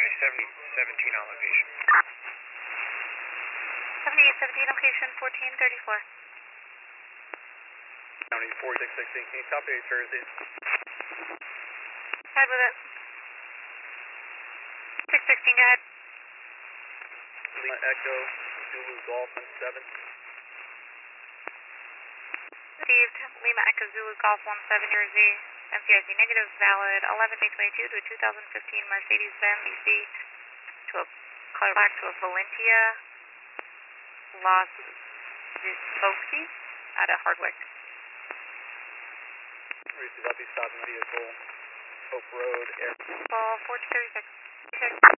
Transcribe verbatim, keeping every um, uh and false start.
County seventy seventeen on location. seventy-eight seventeen, location fourteen thirty-four. County forty-six sixteen, can you copy New Jersey? Ahead with it. six sixteen, go ahead. Lima Echo, Zulu Golf one seven. Received, Lima Echo Zulu Golf one seven, Jersey. M C I C negative, valid eleven day twenty-two to a two thousand fifteen Mercedes-Benz E C to a color black to a Valentia Las Vispovsky at a Hardwick. Receive, I'll be stopping vehicle, Hope Road, Air. Ball fourteen thirty-six.